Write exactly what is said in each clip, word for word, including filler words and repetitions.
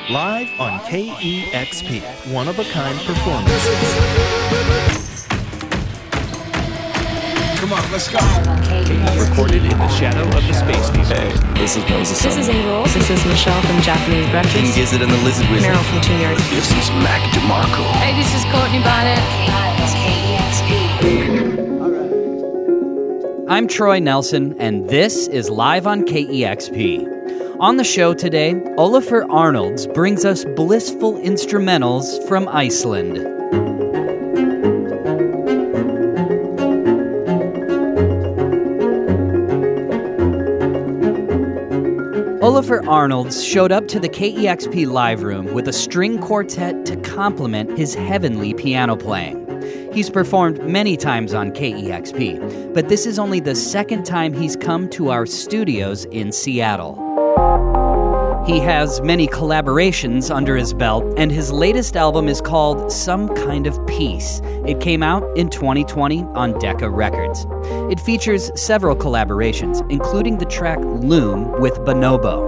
Live on K E X P, one-of-a-kind performance. Come on, let's go. Recorded in the shadow of the space station. Hey, this is Moses. This is Angel. This is Michelle from Japanese Breakfast. King Gizzard and the Lizard Wizard. Meryl from Teen Yard. This is Mac DeMarco. Hey, this is Courtney Bonnet. K E X P. I'm Troy Nelson, and this is Live on K E X P. On the show today, Ólafur Arnalds brings us blissful instrumentals from Iceland. Ólafur Arnalds showed up to the K E X P live room with a string quartet to complement his heavenly piano playing. He's performed many times on K E X P, but this is only the second time he's come to our studios in Seattle. He has many collaborations under his belt, and his latest album is called Some Kind of Peace. It came out in twenty twenty on Decca Records. It features several collaborations, including the track Loom with Bonobo.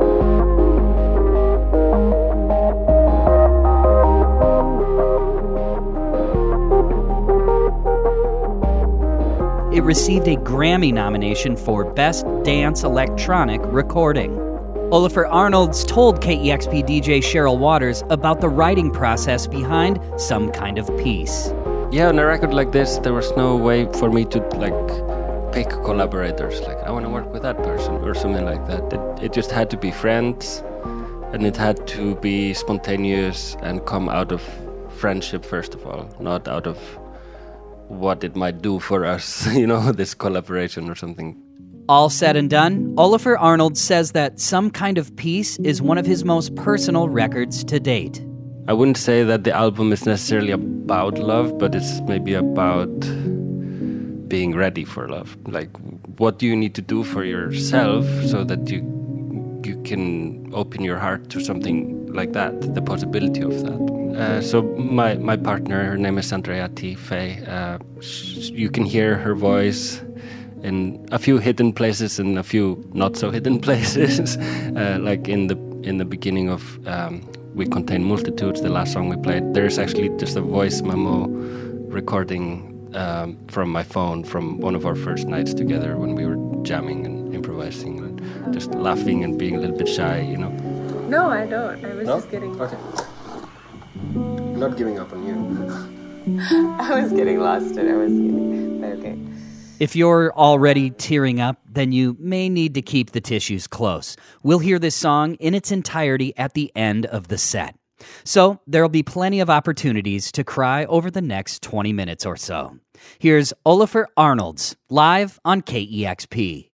It received a Grammy nomination for Best Dance Electronic Recording. Ólafur Arnalds told K E X P D J Cheryl Waters about the writing process behind Some Kind of Peace. Yeah, on a record like this, there was no way for me to like pick collaborators. Like, I want to work with that person or something like that. It, it just had to be friends, and it had to be spontaneous and come out of friendship first of all, not out of what it might do for us, you know, this collaboration or something. All said and done, Ólafur Arnalds says that Some Kind of Peace is one of his most personal records to date. I wouldn't say that the album is necessarily about love, but it's maybe about being ready for love. Like, what do you need to do for yourself so that you you can open your heart to something like that, the possibility of that. Uh, so my, my partner, her name is Andrea T. Faye. Uh, sh- you can hear her voice in a few hidden places and a few not so hidden places. uh, like in the in the beginning of um, We Contain Multitudes, the last song we played, there's actually just a voice memo recording um, from my phone from one of our first nights together when we were jamming and improvising and just laughing and being a little bit shy, you know. No, I don't. I was No? just getting... Okay. I'm not giving up on you. I was getting lost and I was getting... But okay. If you're already tearing up, then you may need to keep the tissues close. We'll hear this song in its entirety at the end of the set. So there'll be plenty of opportunities to cry over the next twenty minutes or so. Here's Ólafur Arnalds, live on K E X P.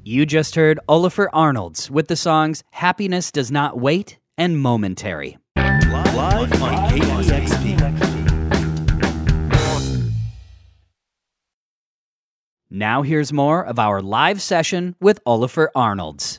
You just heard Olafur Arnalds with the songs Happiness Does Not Wait and Momentary. Live on K E X P. Now here's more of our live session with Olafur Arnalds.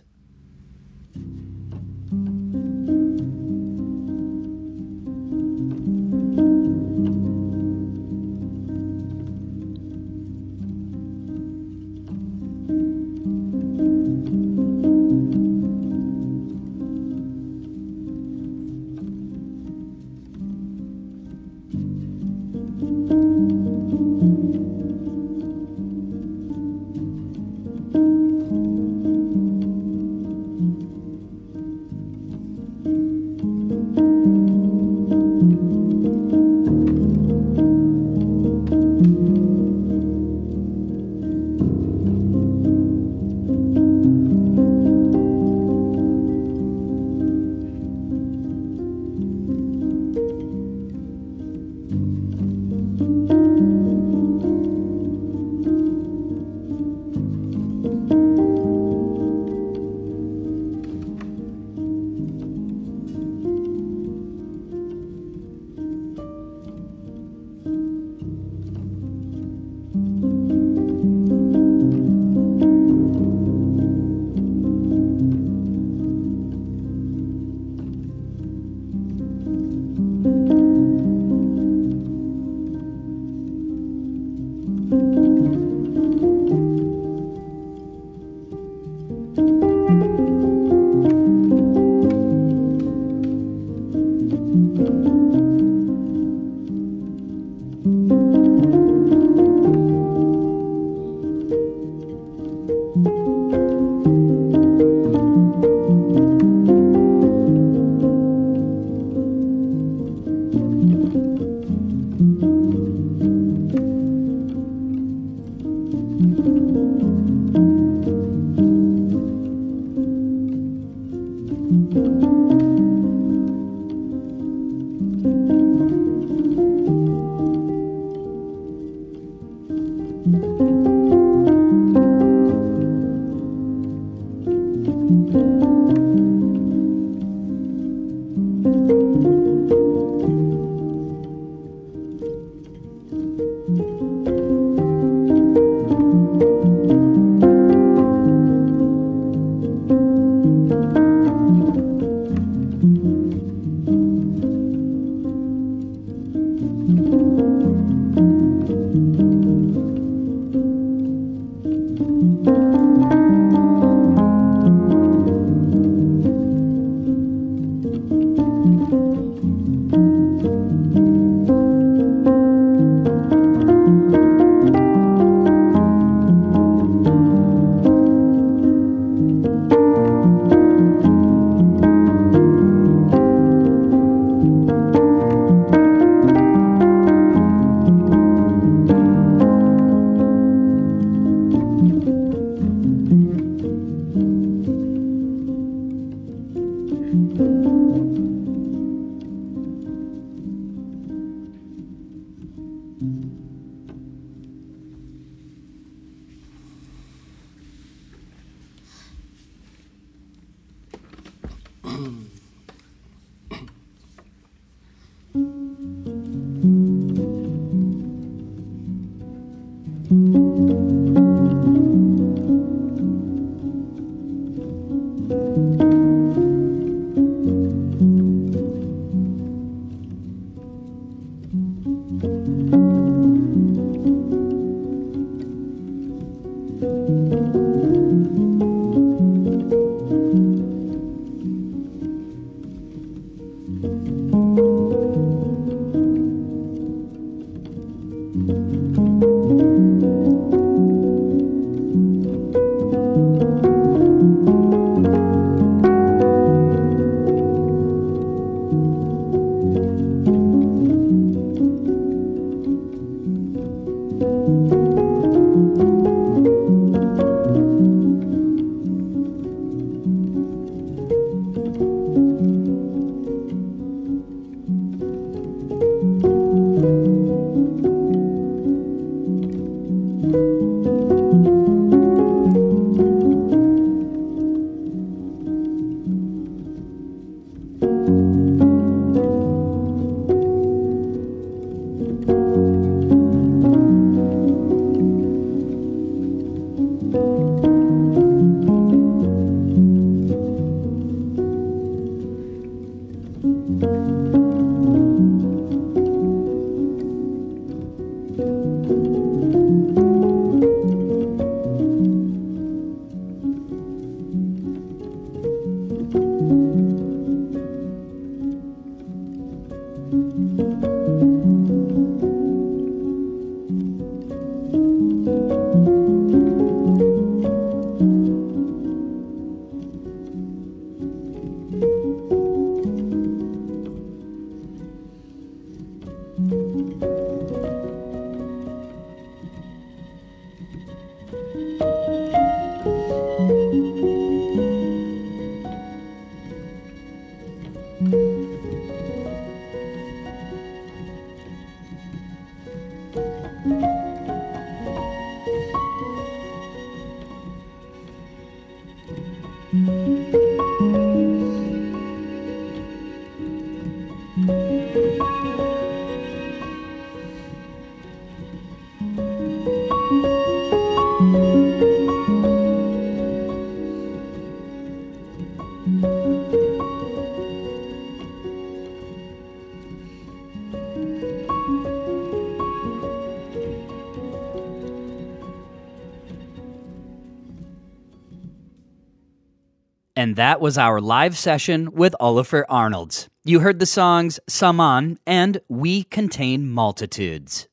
And that was our live session with Olafur Arnalds. You heard the songs Saman and We Contain Multitudes.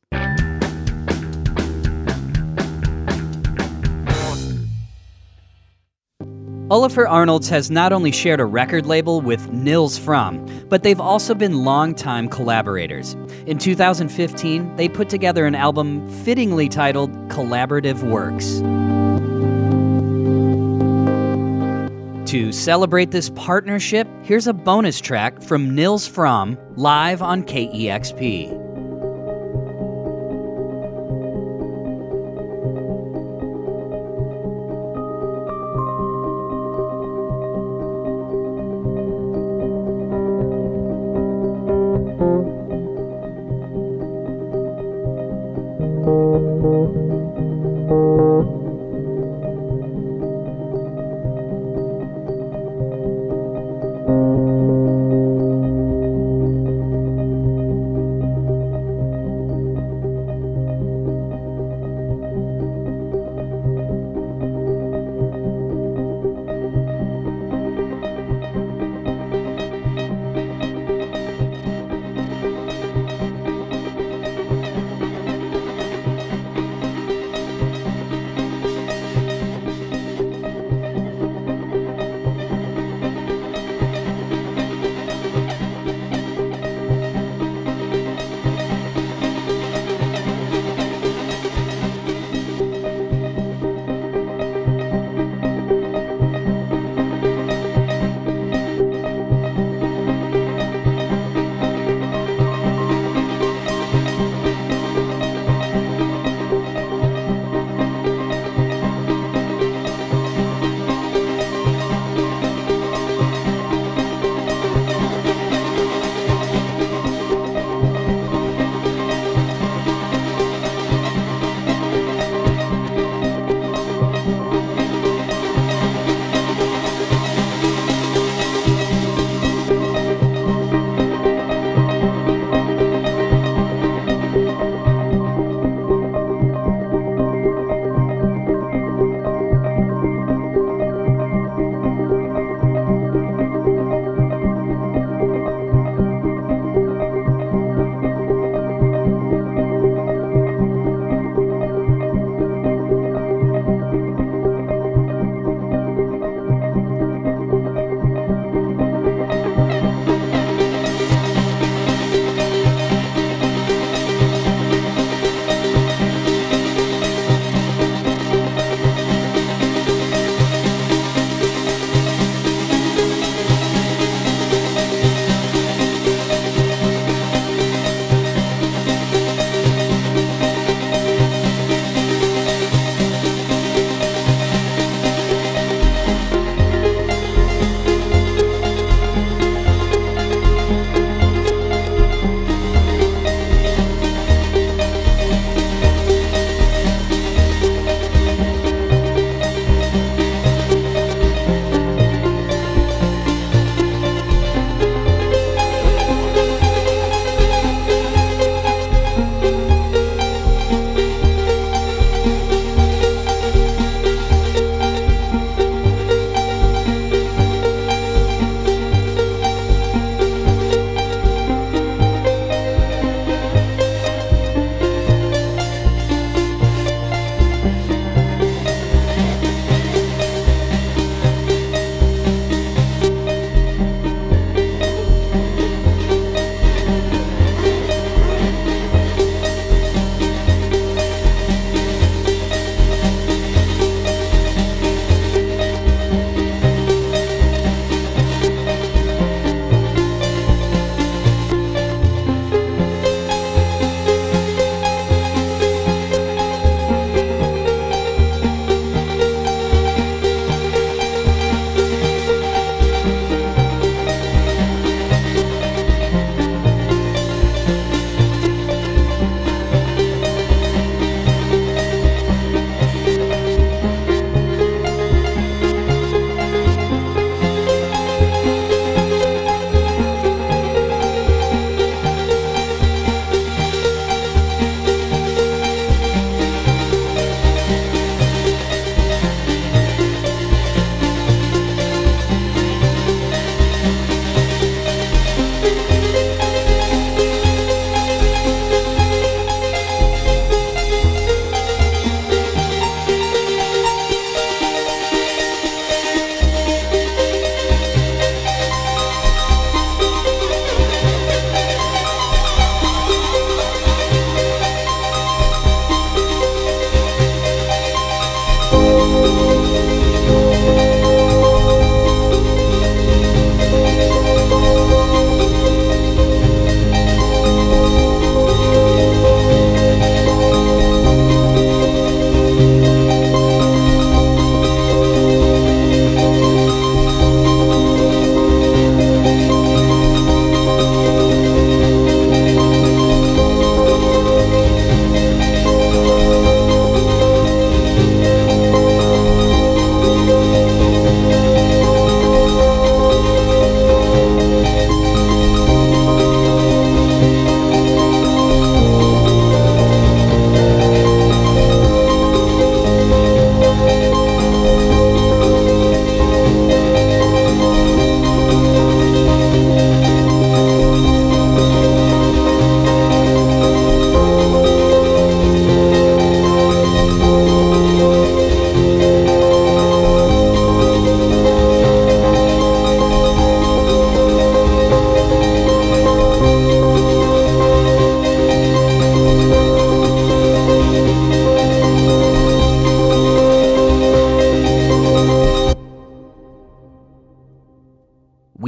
Olafur Arnalds has not only shared a record label with Nils Fram, but they've also been longtime collaborators. In two thousand fifteen, they put together an album fittingly titled Collaborative Works. To celebrate this partnership, here's a bonus track from Nils Fram live on K E X P.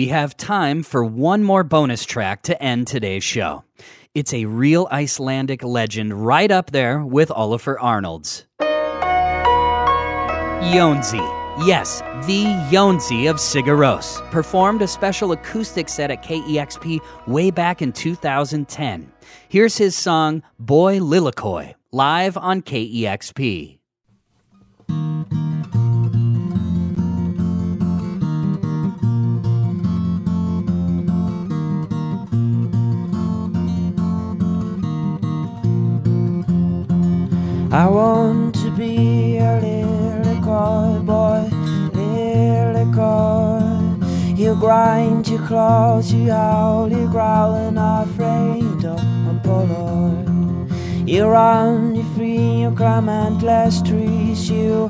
we have time for one more bonus track to end today's show. It's a real Icelandic legend right up there with Ólafur Arnalds. Jónsi. Yes, the Jónsi of Sigur Rós performed a special acoustic set at K E X P way back in two thousand ten. Here's his song, Boy Lilikoi, live on K E X P. I want to be a little coy boy, little coy. You grind your claws, you howl, you growl, and are afraid of Apollo. You run, you free, you climb endless trees, you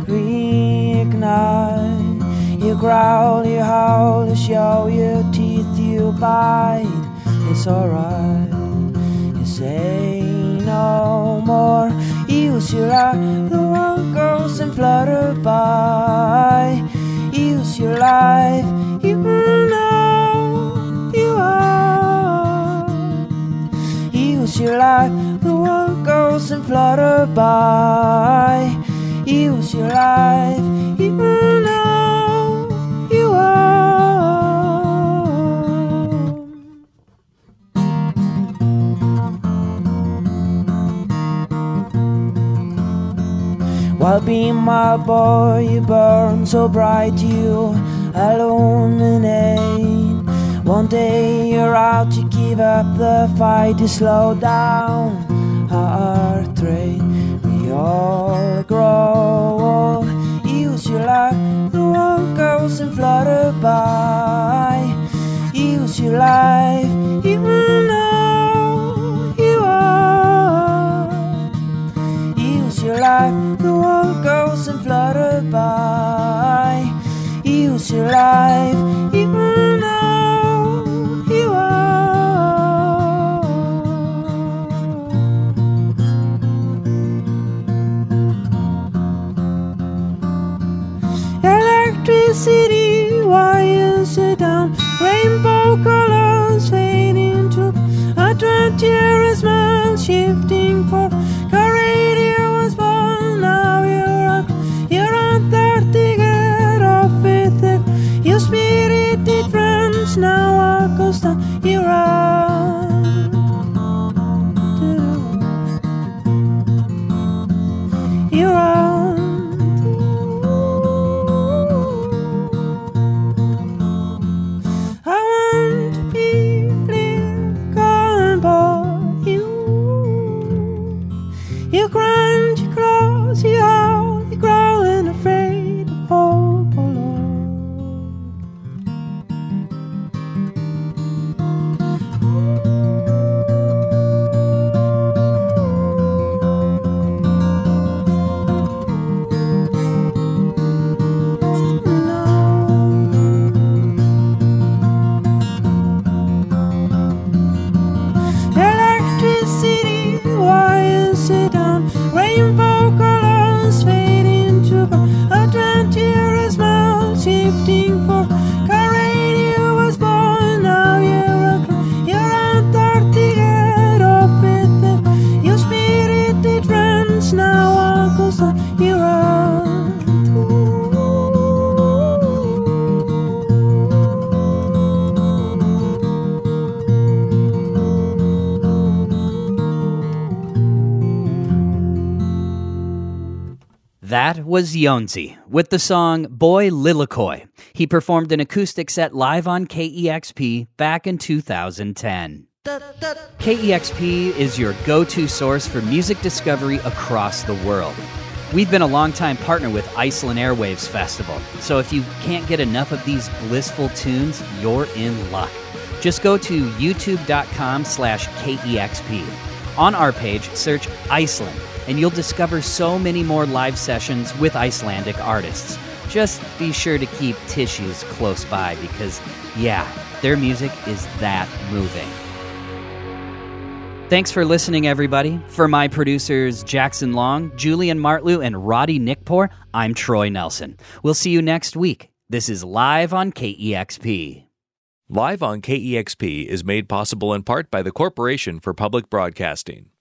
reignite. You growl, you howl, you show your teeth, you bite. It's alright, you say no more. Use your eye, the world goes and flutter by. Use your life, you know you are. Use your life, the world goes and flutter by. Use your life, you know you are. While being my boy, you burn so bright, you illuminate. One day you're out, you give up the fight, you slow down our trade. We all grow old. Use your life, the world goes and flutter by. Use your life, you know you are. Use your life, the world goes and flutter by. Use your life, you know you are. Electricity wires sit down, rainbow colors fading to a twenty-year smile shifting for a radio was born. Now you're out, you're on thirty, get off with it. Your spirited friends now are ghost down, you run. You run. I want to be little boy, you. You grind your claws, you howl, you growl, and afraid of hope alone. Electricity wires sit down, rainbow colors fading to a twenty-year smile shifting for a radio was born. Now you're a you're on thirty, get off with it. Your spirited friends now are ghosts, you run. That was Jónsi with the song Boy Lilikoi. He performed an acoustic set live on K E X P back in two thousand ten. K E X P is your go-to source for music discovery across the world. We've been a longtime partner with Iceland Airwaves Festival, so if you can't get enough of these blissful tunes, you're in luck. Just go to youtube.com slash KEXP. On our page, search Iceland, and you'll discover so many more live sessions with Icelandic artists. Just be sure to keep tissues close by because, yeah, their music is that moving. Thanks for listening, everybody. For my producers Jackson Long, Julian Martlew, and Roddy Nickpour, I'm Troy Nelson. We'll see you next week. This is Live on K E X P. Live on K E X P is made possible in part by the Corporation for Public Broadcasting.